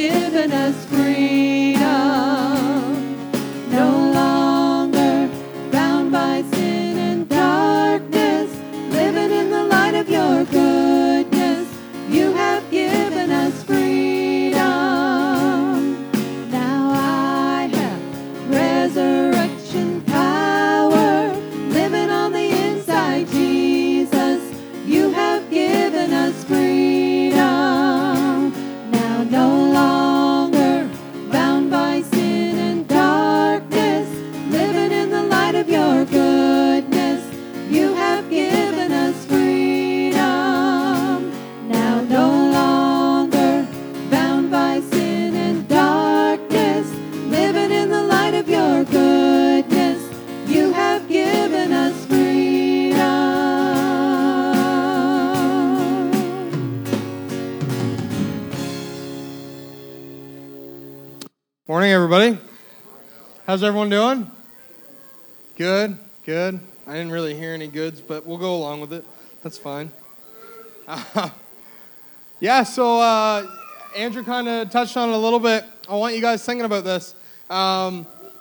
given us freedom. No longer bound by sin and darkness, living in the light of your goodness. You have given us freedom. Now I have resurrection power, living on the inside, Jesus. You have given us freedom. Now no longer bound by sin and darkness, living in the light of your goodness. You have given us freedom. Now no longer bound by sin and darkness, living in the light of your goodness. You have given us freedom. Morning, everybody. How's everyone doing? Good, good. I didn't really hear any goods, but we'll go along with it. That's fine. So Andrew kind of touched on it a little bit. I want you guys thinking about this. I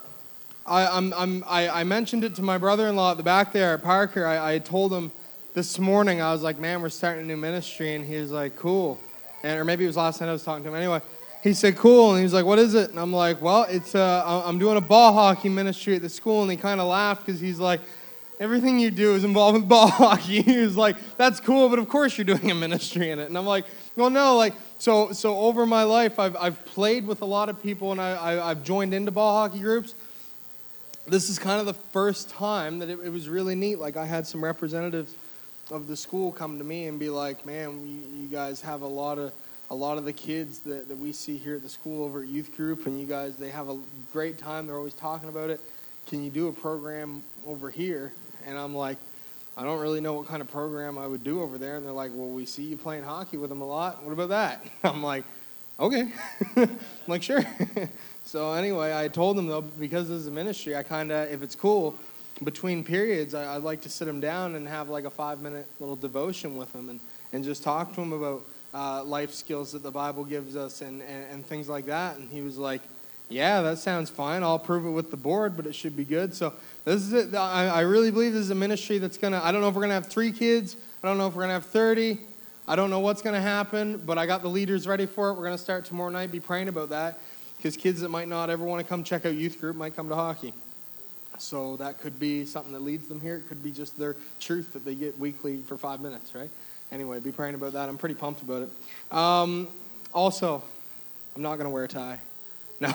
mentioned it to my brother-in-law at the back there at Parker. I told him this morning, I was like, man, we're starting a new ministry. And he was like, cool. Or maybe it was last night I was talking to him. Anyway, he said, cool. And he was like, what is it? And I'm like, well, I'm doing a ball hockey ministry at the school. And he kind of laughed because he's like, everything you do is involved with ball hockey. He was like, that's cool, but of course you're doing a ministry in it. And I'm like, well, no, so over my life, I've played with a lot of people, and I've joined into ball hockey groups. This is kind of the first time that it was really neat. Like, I had some representatives of the school come to me and be like, man, you guys have a lot of the kids that we see here at the school over at youth group, and you guys, they have a great time. They're always talking about it. Can you do a program over here? And I'm like, I don't really know what kind of program I would do over there. And they're like, well, we see you playing hockey with them a lot. What about that? I'm like, okay. I'm like, sure. So anyway, I told them, though, because this is a ministry, I kind of, if it's cool, between periods, I'd like to sit them down and have like a 5-minute little devotion with them and just talk to them about life skills that the Bible gives us and things like that. And he was like, yeah, that sounds fine. I'll prove it with the board, but it should be good. So this is it. I really believe this is a ministry that's going to, I don't know if we're going to have 3 kids. I don't know if we're going to have 30. I don't know what's going to happen, but I got the leaders ready for it. We're going to start tomorrow night. Be praying about that, because kids that might not ever want to come check out youth group might come to hockey. So that could be something that leads them here. It could be just their truth that they get weekly for 5 minutes, right? Anyway, be praying about that. I'm pretty pumped about it. Also, I'm not going to wear a tie. No.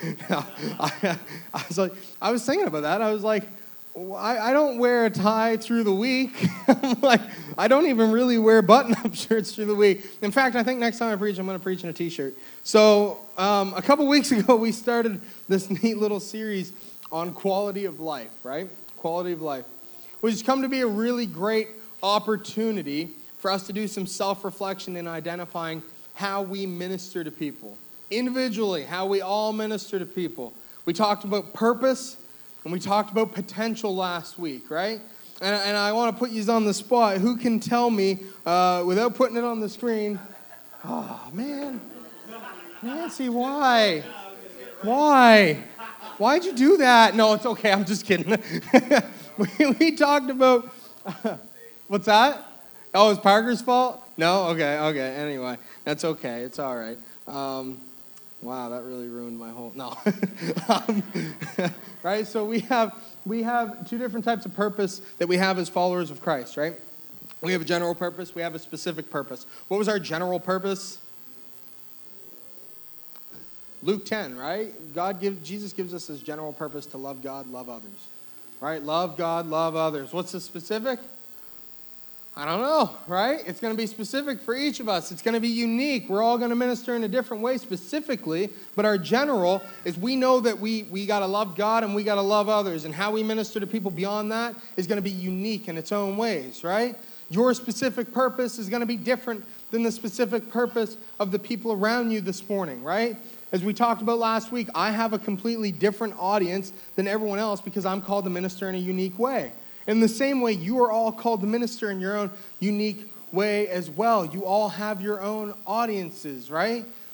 I was thinking about that. I was like, I don't wear a tie through the week. I'm like, I don't even really wear button-up shirts through the week. In fact, I think next time I preach, I'm going to preach in a T-shirt. So a couple weeks ago, we started this neat little series on quality of life, right? Quality of life, which has come to be a really great opportunity for us to do some self-reflection in identifying how we minister to people. Individually, how we all minister to people. We talked about purpose, and we talked about potential last week, right? And I want to put you on the spot. Who can tell me, without putting it on the screen, oh, man. Nancy, why? Why? Why'd you do that? No, it's okay. I'm just kidding. we talked about, what's that? Oh, it's Parker's fault? No? Okay. Anyway, that's okay. It's all right. Wow, that really ruined my whole, no. Right, so we have 2 different types of purpose that we have as followers of Christ, right? We have a general purpose, we have a specific purpose. What was our general purpose? Luke 10, right? Jesus gives us his general purpose to love God, love others. Right? Love God, love others. What's the specific? I don't know, right? It's going to be specific for each of us. It's going to be unique. We're all going to minister in a different way specifically, but our general is we know that we got to love God and we got to love others, and how we minister to people beyond that is going to be unique in its own ways, right? Your specific purpose is going to be different than the specific purpose of the people around you this morning, right? As we talked about last week, I have a completely different audience than everyone else because I'm called to minister in a unique way. In the same way, you are all called to minister in your own unique way as well. You all have your own audiences, right?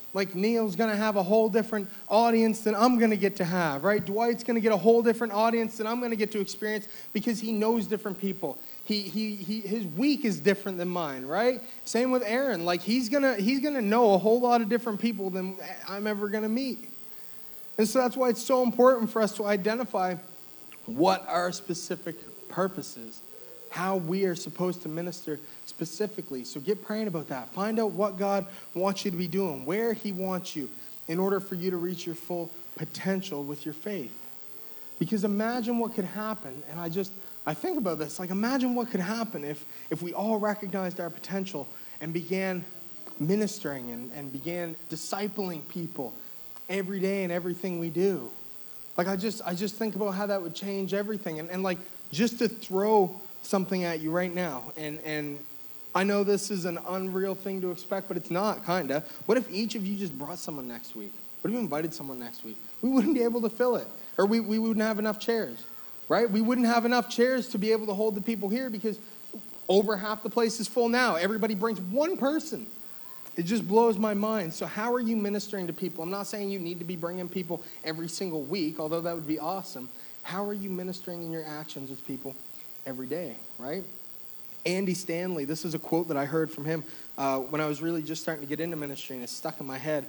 Like Neil's going to have a whole different audience than I'm going to get to have, right? Dwight's going to get a whole different audience than I'm going to get to experience because he knows different people. His week is different than mine, right? Same with Aaron. Like he's gonna know a whole lot of different people than I'm ever going to meet. And so that's why it's so important for us to identify what our specific purpose is, how we are supposed to minister specifically. So get praying about that. Find out what God wants you to be doing, where he wants you in order for you to reach your full potential with your faith. Because imagine what could happen, and I think about this, like imagine what could happen if we all recognized our potential and began ministering and began discipling people every day in everything we do. Like I just think about how that would change everything. And like just to throw something at you right now, and I know this is an unreal thing to expect, but it's not, kinda. What if each of you just brought someone next week? What if you invited someone next week? We wouldn't be able to fill it. Or we wouldn't have enough chairs, right? We wouldn't have enough chairs to be able to hold the people here because over half the place is full now. Everybody brings one person. It just blows my mind. So how are you ministering to people? I'm not saying you need to be bringing people every single week, although that would be awesome. How are you ministering in your actions with people every day, right? Andy Stanley, this is a quote that I heard from him when I was really just starting to get into ministry, and it's stuck in my head.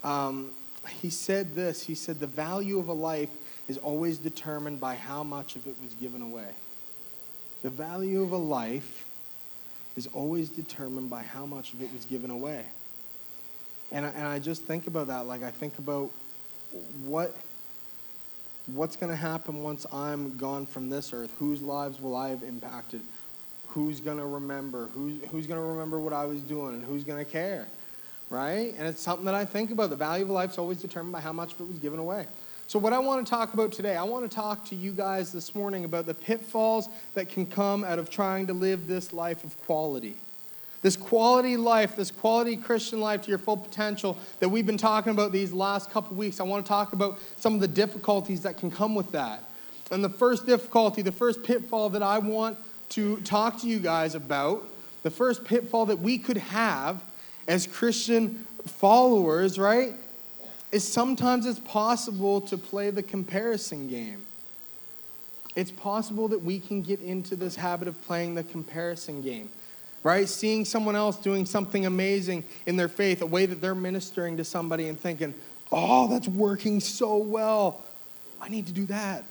He said this. He said, the value of a life is always determined by how much of it was given away. The value of a life is always determined by how much of it was given away. And I just think about that. Like I think about what's going to happen once I'm gone from this earth. Whose lives will I have impacted? Who's going to remember? Who's going to remember what I was doing? And who's going to care? Right? And it's something that I think about. The value of life is always determined by how much of it was given away. So what I want to talk about today, I want to talk to you guys this morning about the pitfalls that can come out of trying to live this life of quality. This quality life, this quality Christian life to your full potential that we've been talking about these last couple weeks. I want to talk about some of the difficulties that can come with that. And the first difficulty, the first pitfall that I want to talk to you guys about, the first pitfall that we could have as Christian followers, right, is sometimes it's possible to play the comparison game. It's possible that we can get into this habit of playing the comparison game, right? Seeing someone else doing something amazing in their faith, a way that they're ministering to somebody and thinking, oh, that's working so well. I need to do that.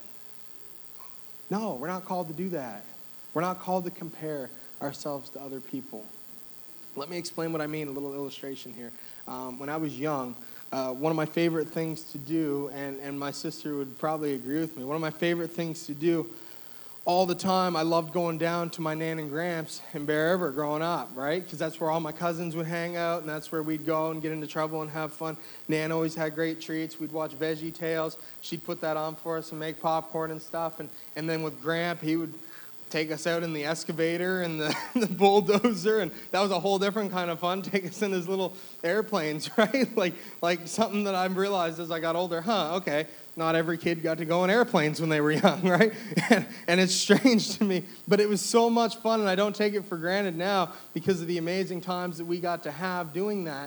No, we're not called to do that. We're not called to compare ourselves to other people. Let me explain what I mean, a little illustration here. When I was young, one of my favorite things to do, and my sister would probably agree with me, one of my favorite things to do all the time, I loved going down to my Nan and Gramps in Bear River growing up, right? Because that's where all my cousins would hang out, and that's where we'd go and get into trouble and have fun. Nan always had great treats. We'd watch Veggie Tales. She'd put that on for us and make popcorn and stuff. And then with Gramp, he would take us out in the excavator and the bulldozer, and that was a whole different kind of fun. Take us in his little airplanes, right? Like something that I've realized as I got older. Okay, not every kid got to go in airplanes when they were young, right? And it's strange to me, but it was so much fun, and I don't take it for granted now because of the amazing times that we got to have doing that.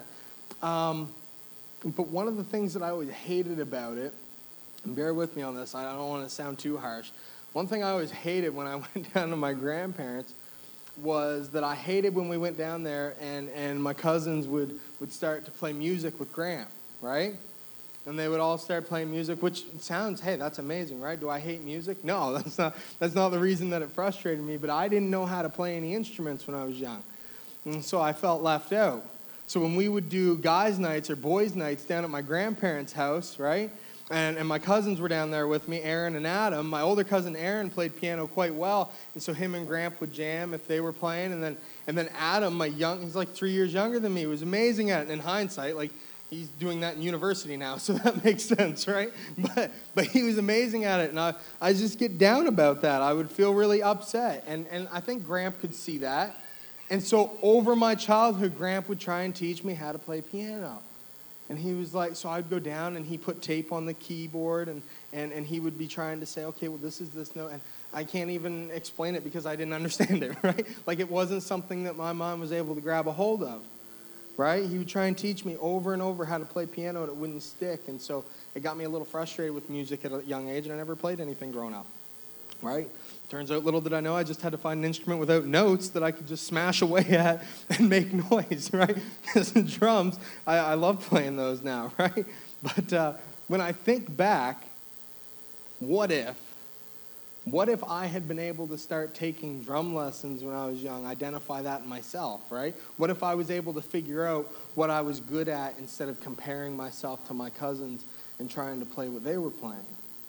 But one of the things that I always hated about it, and bear with me on this, I don't want to sound too harsh. One thing I always hated when I went down to my grandparents was that I hated when we went down there and my cousins would start to play music with Gramp, right? And they would all start playing music, which sounds, hey, that's amazing, right? Do I hate music? No, that's not the reason that it frustrated me, but I didn't know how to play any instruments when I was young. And so I felt left out. So when we would do guys' nights or boys' nights down at my grandparents' house, right? And my cousins were down there with me, Aaron and Adam. My older cousin Aaron played piano quite well, and so him and Gramp would jam if they were playing. And then Adam, he's like 3 years younger than me, was amazing at it. In hindsight, like he's doing that in university now, so that makes sense, right? But he was amazing at it, and I just get down about that. I would feel really upset, and I think Gramp could see that. And so over my childhood, Gramp would try and teach me how to play piano. And he was like, so I'd go down and he put tape on the keyboard and he would be trying to say, okay, well, this is this note. And I can't even explain it because I didn't understand it, right? Like it wasn't something that my mom was able to grab a hold of. right? He would try and teach me over and over how to play piano, and it wouldn't stick. And so it got me a little frustrated with music at a young age, and I never played anything growing up, right? Turns out, little did I know, I just had to find an instrument without notes that I could just smash away at and make noise, right? Because the drums, I love playing those now, right? But when I think back, what if I had been able to start taking drum lessons when I was young, identify that in myself, right? What if I was able to figure out what I was good at instead of comparing myself to my cousins and trying to play what they were playing?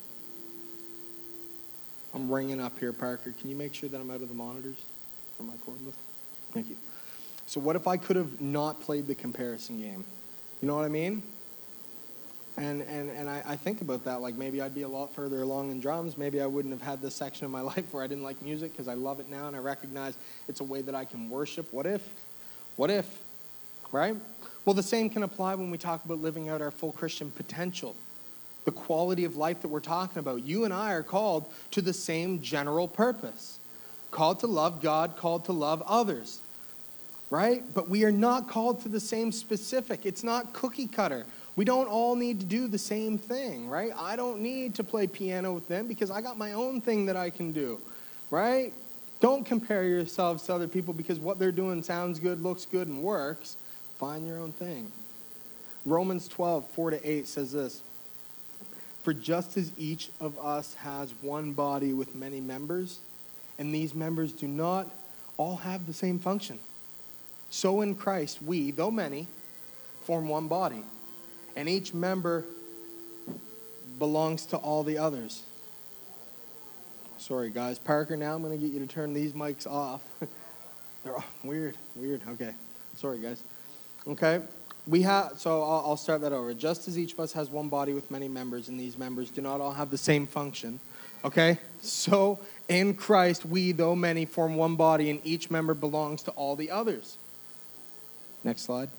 I'm ringing up here, Parker. Can you make sure that I'm out of the monitors for my cordless? Thank you. So what if I could have not played the comparison game? You know what I mean? And I think about that, like maybe I'd be a lot further along in drums. Maybe I wouldn't have had this section of my life where I didn't like music because I love it now and I recognize it's a way that I can worship. What if? What if? Right? Well, the same can apply when we talk about living out our full Christian potential. The quality of life that we're talking about. You and I are called to the same general purpose. Called to love God, called to love others. Right? But we are not called to the same specific. It's not cookie cutter. We don't all need to do the same thing, right? I don't need to play piano with them because I got my own thing that I can do, right? Don't compare yourselves to other people because what they're doing sounds good, looks good, and works. Find your own thing. Romans 12:4-8 says this. For just as each of us has one body with many members, and these members do not all have the same function, so in Christ we, though many, form one body, and each member belongs to all the others. Sorry, guys. Parker, now I'm going to get you to turn these mics off. They're weird. Okay. Sorry, guys. Okay. So I'll start that over. Just as each of us has one body with many members, and these members do not all have the same function. Okay? So in Christ, we, though many, form one body, and each member belongs to all the others. Next slide.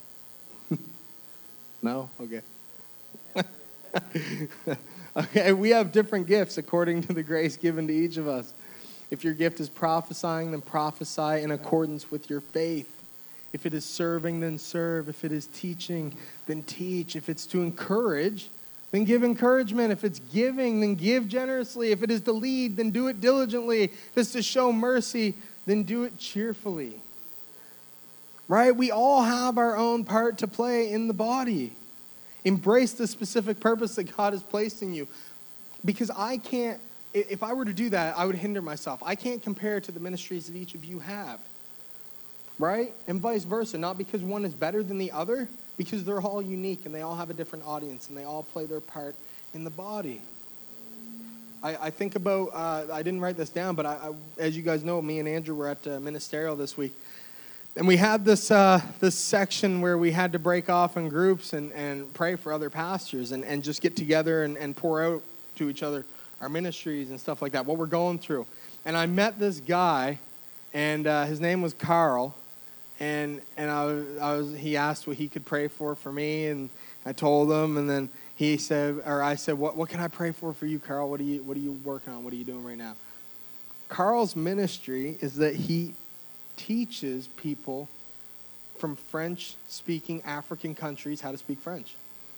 No? Okay. Okay, we have different gifts according to the grace given to each of us. If your gift is prophesying, then prophesy in accordance with your faith. If it is serving, then serve. If it is teaching, then teach. If it's to encourage, then give encouragement. If it's giving, then give generously. If it is to lead, then do it diligently. If it's to show mercy, then do it cheerfully. Right? We all have our own part to play in the body. Embrace the specific purpose that God has placed in you. Because if I were to do that, I would hinder myself. I can't compare to the ministries that each of you have. Right? And vice versa. Not because one is better than the other, because they're all unique and they all have a different audience and they all play their part in the body. I think about, I didn't write this down, but as you guys know, me and Andrew were at Ministerial this week. And we had this section where we had to break off in groups and pray for other pastors and just get together and pour out to each other our ministries and stuff like that, what we're going through. And I met this guy, and his name was Carl. And he asked what he could pray for me, and I told him, and then I said, what can I pray for you, Carl? What are you working on? What are you doing right now? Carl's ministry is that he teaches people from French-speaking African countries how to speak French.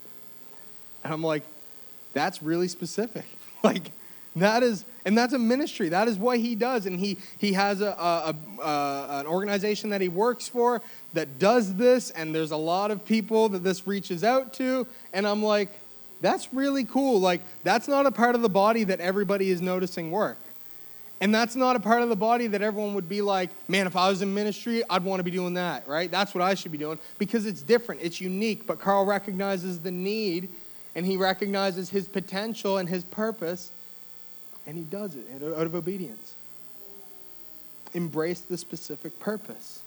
And I'm like, that's really specific. Like, that's a ministry. That is what he does. And he has an organization that he works for that does this, and there's a lot of people that this reaches out to. And I'm like, that's really cool. Like, that's not a part of the body that everybody is noticing work. And that's not a part of the body that everyone would be like, man, if I was in ministry, I'd want to be doing that, right? That's what I should be doing, because it's different. It's unique. But Carl recognizes the need, and he recognizes his potential and his purpose, and he does it out of obedience. Embrace the specific purpose.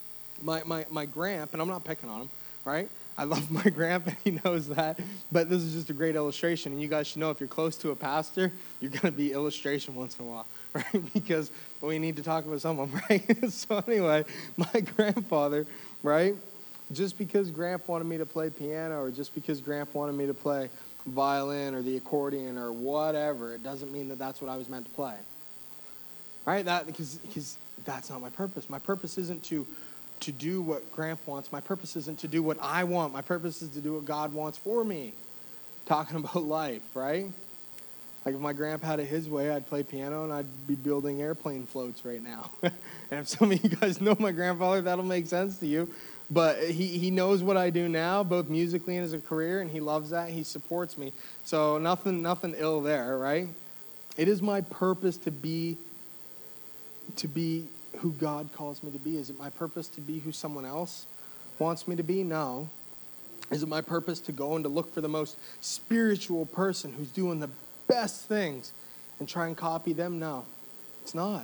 My gramp, and I'm not picking on him, right? I love my gramp, and he knows that. But this is just a great illustration. And you guys should know, if you're close to a pastor, you're going to be illustration once in a while, right? Because we need to talk about someone, right? So anyway, my grandfather, right? Just because Gramp wanted me to play piano, or just because Gramp wanted me to play violin or the accordion or whatever, it doesn't mean that that's what I was meant to play. Right? Because that's not my purpose. My purpose isn't to to do what Grandpa wants. My purpose isn't to do what I want. My purpose is to do what God wants for me. Talking about life, right? Like if my grandpa had it his way, I'd play piano and I'd be building airplane floats right now. And if some of you guys know my grandfather, that'll make sense to you. But he knows what I do now, both musically and as a career, and he loves that. He supports me. So nothing ill there, right? It is my purpose to be who God calls me to be. Is it my purpose to be who someone else wants me to be? No. Is it my purpose to go and to look for the most spiritual person who's doing the best things and try and copy them? No, it's not.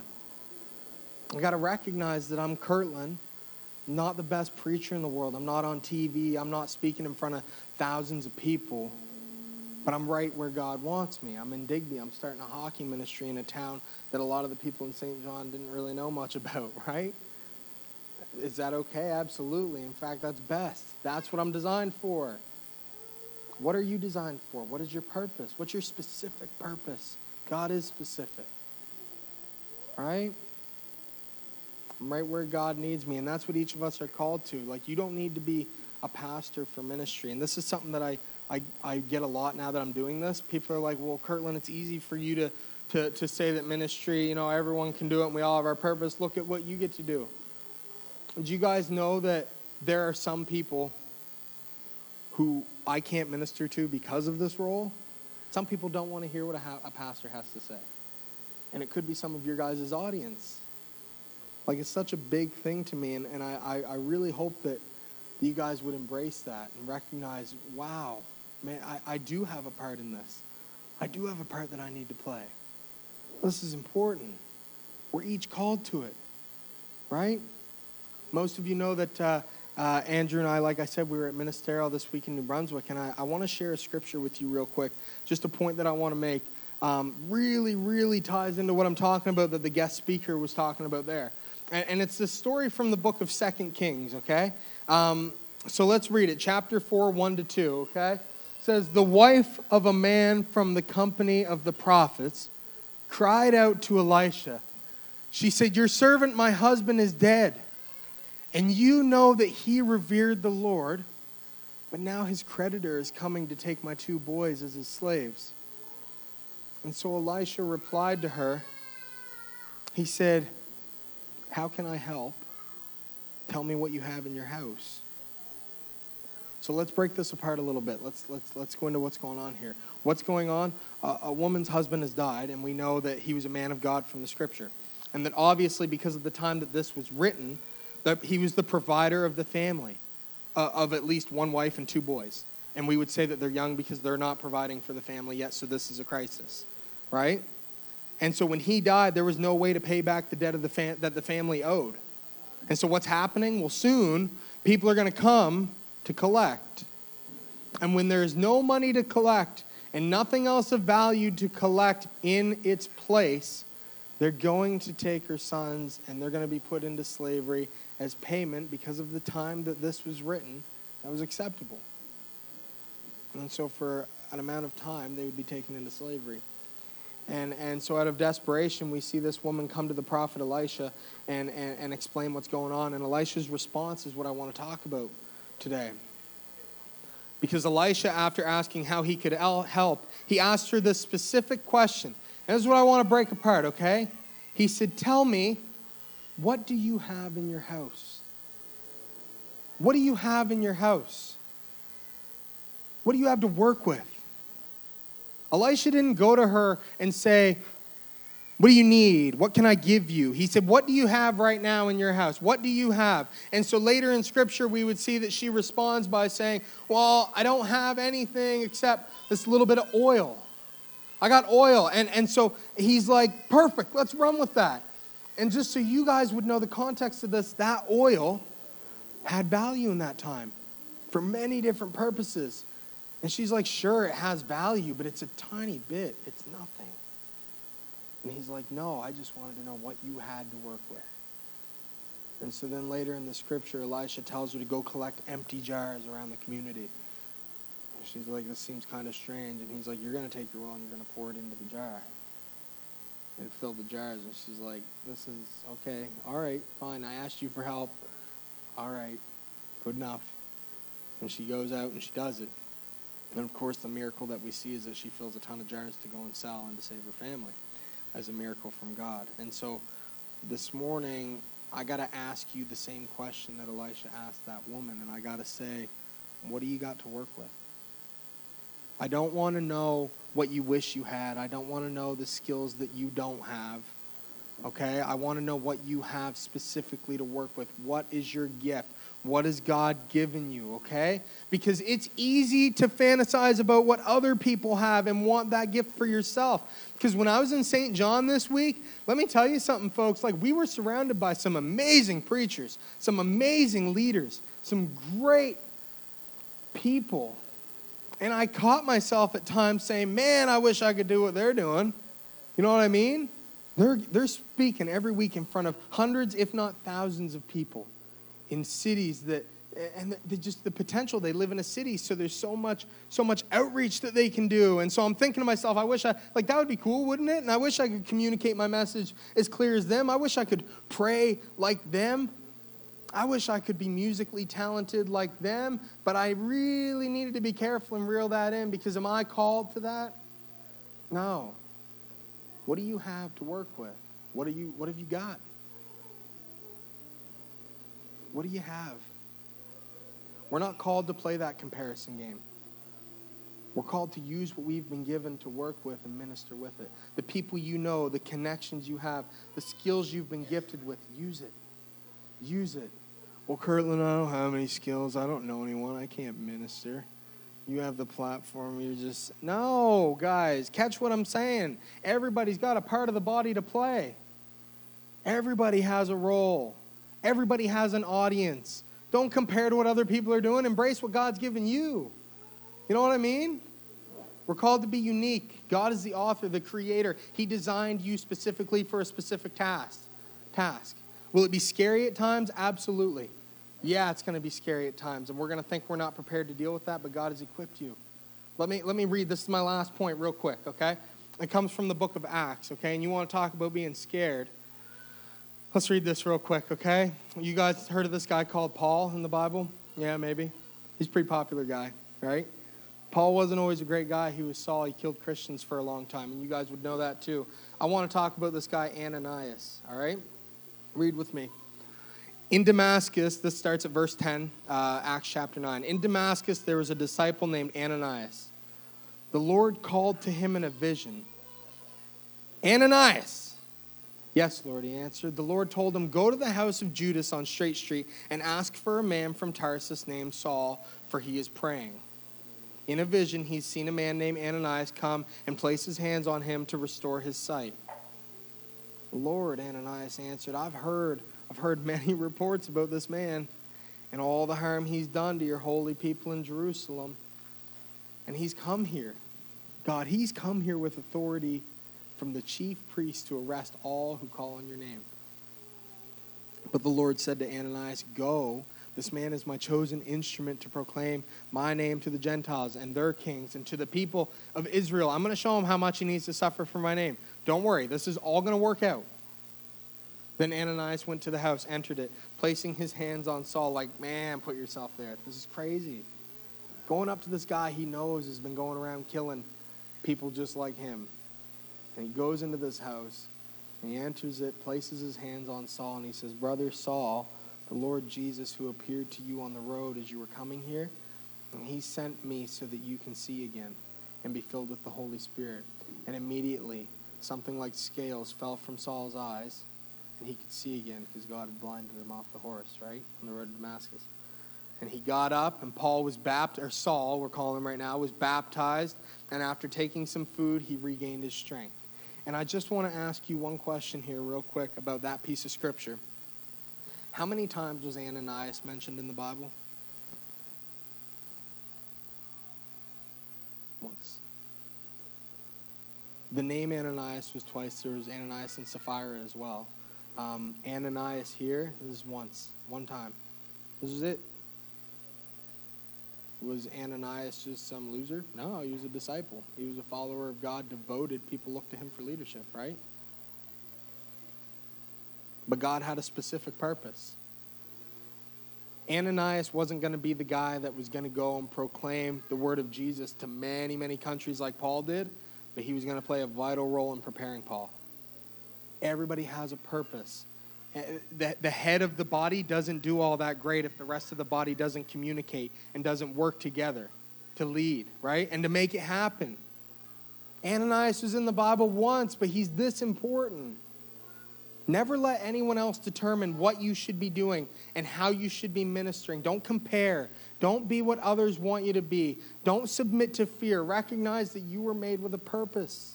I got to recognize that I'm Kirtland, not the best preacher in the world. I'm not on TV. I'm not speaking in front of thousands of people. But I'm right where God wants me. I'm in Digby. I'm starting a hockey ministry in a town that a lot of the people in St. John didn't really know much about, right? Is that okay? Absolutely. In fact, that's best. That's what I'm designed for. What are you designed for? What is your purpose? What's your specific purpose? God is specific. Right? I'm right where God needs me, and that's what each of us are called to. Like, you don't need to be a pastor for ministry. And this is something that I get a lot now that I'm doing this. People are like, well, Kirtland, it's easy for you to say that ministry, everyone can do it and we all have our purpose. Look at what you get to do. Do you guys know that there are some people who I can't minister to because of this role? Some people don't want to hear what a pastor has to say. And it could be some of your guys' audience. Like, it's such a big thing to me, and I really hope that you guys would embrace that and recognize, wow, man, I do have a part in this. I do have a part that I need to play. This is important. We're each called to it, right? Most of you know that Andrew and I, like I said, we were at Ministerial this week in New Brunswick, and I want to share a scripture with you real quick. Just a point that I want to make. Really, really ties into what I'm talking about that the guest speaker was talking about there. And it's the story from the book of 2 Kings, okay? So let's read it. Chapter 4, 1-2, okay? It says, the wife of a man from the company of the prophets cried out to Elisha. She said, your servant, my husband, is dead. And you know that he revered the Lord, but now his creditor is coming to take my 2 boys as his slaves. And so Elisha replied to her. He said, how can I help? Tell me what you have in your house. So let's break this apart a little bit. Let's go into what's going on here. What's going on? A woman's husband has died, and we know that he was a man of God from the scripture. And that obviously because of the time that this was written, that he was the provider of the family, of at least 1 wife and 2 boys. And we would say that they're young because they're not providing for the family yet, so this is a crisis, right? And so when he died, there was no way to pay back the debt of that the family owed. And so what's happening? Well, soon, people are going to come to collect. And when there is no money to collect and nothing else of value to collect in its place, they're going to take her sons and they're going to be put into slavery as payment because of the time that this was written that was acceptable. And so for an amount of time, they would be taken into slavery. And so out of desperation, we see this woman come to the prophet Elisha and explain what's going on. And Elisha's response is what I want to talk about today. Because Elisha, after asking how he could help, he asked her this specific question. And this is what I want to break apart, okay? He said, tell me, what do you have in your house? What do you have in your house? What do you have to work with? Elisha didn't go to her and say, what do you need? What can I give you? He said, what do you have right now in your house? What do you have? And so later in Scripture, we would see that she responds by saying, well, I don't have anything except this little bit of oil. I got oil. And so he's like, perfect, let's run with that. And just so you guys would know the context of this, that oil had value in that time for many different purposes. And she's like, sure, it has value, but it's a tiny bit. It's nothing. And he's like, no, I just wanted to know what you had to work with. And so then later in the scripture, Elisha tells her to go collect empty jars around the community. And she's like, this seems kind of strange. And he's like, you're going to take your oil and you're going to pour it into the jar. And fill the jars. And she's like, this is okay. All right, fine. I asked you for help. all right, good enough. And she goes out and she does it. And of course, the miracle that we see is that she fills a ton of jars to go and sell and to save her family as a miracle from God. And so this morning, I got to ask you the same question that Elisha asked that woman. And I got to say, what do you got to work with? I don't want to know what you wish you had. I don't want to know the skills that you don't have. Okay? I want to know what you have specifically to work with. What is your gift? What has God given you? Okay? Because it's easy to fantasize about what other people have and want that gift for yourself. Because when I was in St. John this week, let me tell you something, folks. Like, we were surrounded by some amazing preachers, some amazing leaders, some great people. And I caught myself at times saying, man, I wish I could do what they're doing. You know what I mean? They're speaking every week in front of hundreds, if not thousands of people in cities and just the potential. They live in a city, so there's so much outreach that they can do. And so I'm thinking to myself, I wish that would be cool, wouldn't it? And I wish I could communicate my message as clear as them. I wish I could pray like them. I wish I could be musically talented like them, but I really needed to be careful and reel that in, because am I called to that? No. What do you have to work with? What have you got? What do you have? We're not called to play that comparison game. We're called to use what we've been given to work with and minister with it. The people you know, the connections you have, the skills you've been gifted with, use it. Use it. Well, Kirtland, I don't have any skills. I don't know anyone. I can't minister. You have the platform. You're just... No, guys, catch what I'm saying. Everybody's got a part of the body to play. Everybody has a role. Everybody has an audience. Don't compare to what other people are doing. Embrace what God's given you. You know what I mean? We're called to be unique. God is the author, the creator. He designed you specifically for a specific task. Will it be scary at times? Absolutely. Yeah, it's going to be scary at times, and we're going to think we're not prepared to deal with that, but God has equipped you. Let me read. This is my last point real quick, okay? It comes from the book of Acts, okay? And you want to talk about being scared. Let's read this real quick, okay? You guys heard of this guy called Paul in the Bible? Yeah, maybe. He's a pretty popular guy, right? Paul wasn't always a great guy. He was Saul. He killed Christians for a long time, and you guys would know that too. I want to talk about this guy Ananias, all right? Read with me. In Damascus, this starts at verse 10, Acts chapter 9. In Damascus, there was a disciple named Ananias. The Lord called to him in a vision. Ananias. Yes, Lord, he answered. The Lord told him, go to the house of Judas on Straight Street and ask for a man from Tarsus named Saul, for he is praying. In a vision, he's seen a man named Ananias come and place his hands on him to restore his sight. Lord, Ananias answered, I've heard many reports about this man and all the harm he's done to your holy people in Jerusalem. And he's come here. God, he's come here with authority from the chief priest to arrest all who call on your name. But the Lord said to Ananias, go, this man is my chosen instrument to proclaim my name to the Gentiles and their kings and to the people of Israel. I'm going to show him how much he needs to suffer for my name. Don't worry, this is all going to work out. Then Ananias went to the house, entered it, placing his hands on Saul like, man, put yourself there. This is crazy. Going up to this guy he knows has been going around killing people just like him. And he goes into this house, and he enters it, places his hands on Saul, and he says, Brother Saul, the Lord Jesus who appeared to you on the road as you were coming here, and he sent me so that you can see again and be filled with the Holy Spirit. And immediately, something like scales fell from Saul's eyes, and he could see again because God had blinded him off the horse, right, on the road to Damascus. And he got up, and Saul, we're calling him right now, was baptized, and after taking some food, he regained his strength. And I just want to ask you one question here real quick about that piece of scripture. How many times was Ananias mentioned in the Bible? Once. The name Ananias was twice. There was Ananias and Sapphira as well. Ananias here, this is once. One time. This is it. Was Ananias just some loser? No, he was a disciple. He was a follower of God, devoted. People looked to him for leadership, right? But God had a specific purpose. Ananias wasn't going to be the guy that was going to go and proclaim the word of Jesus to many, many countries like Paul did, but he was going to play a vital role in preparing Paul. Everybody has a purpose. The head of the body doesn't do all that great if the rest of the body doesn't communicate and doesn't work together to lead, right? And to make it happen. Ananias was in the Bible once, but he's this important. Never let anyone else determine what you should be doing and how you should be ministering. Don't compare. Don't be what others want you to be. Don't submit to fear. Recognize that you were made with a purpose.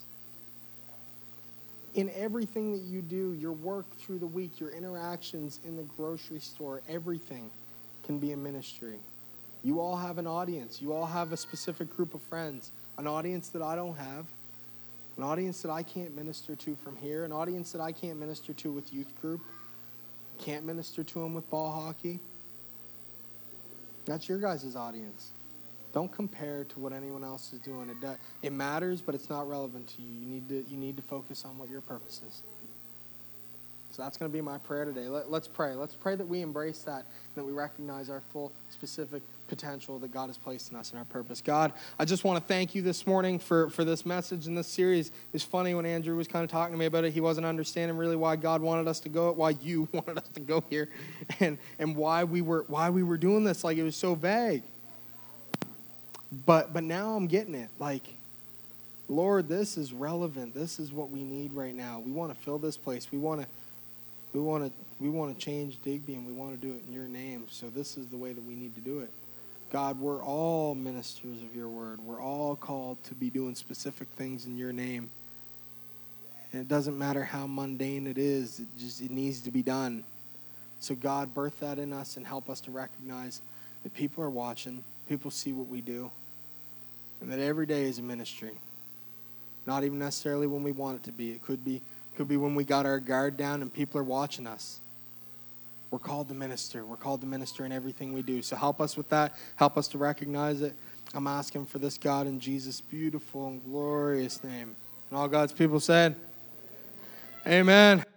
In everything that you do, your work through the week, your interactions in the grocery store, everything can be a ministry. You all have an audience. You all have a specific group of friends, an audience that I don't have. An audience that I can't minister to from here. An audience that I can't minister to with youth group. Can't minister to them with ball hockey. That's your guys' audience. Don't compare to what anyone else is doing. It matters, but it's not relevant to you. You need to focus on what your purpose is. So that's going to be my prayer today. Let's pray. Let's pray that we embrace that and that we recognize our full, specific potential that God has placed in us and our purpose. God, I just want to thank you this morning for this message and this series. It's funny when Andrew was kind of talking to me about it, he wasn't understanding really why God wanted us to go, why you wanted us to go here, and why we were doing this. Like, it was so vague. But now I'm getting it. Like, Lord, this is relevant. This is what we need right now. We want to fill this place. We want to change Digby, and we want to do it in your name. So this is the way that we need to do it. God, we're all ministers of your word. We're all called to be doing specific things in your name. And it doesn't matter how mundane it is. It needs to be done. So God, birth that in us and help us to recognize that people are watching. People see what we do. And that every day is a ministry. Not even necessarily when we want it to be. It could be when we got our guard down and people are watching us. We're called to minister. We're called to minister in everything we do. So help us with that. Help us to recognize it. I'm asking for this, God, in Jesus' beautiful and glorious name. And all God's people said, amen.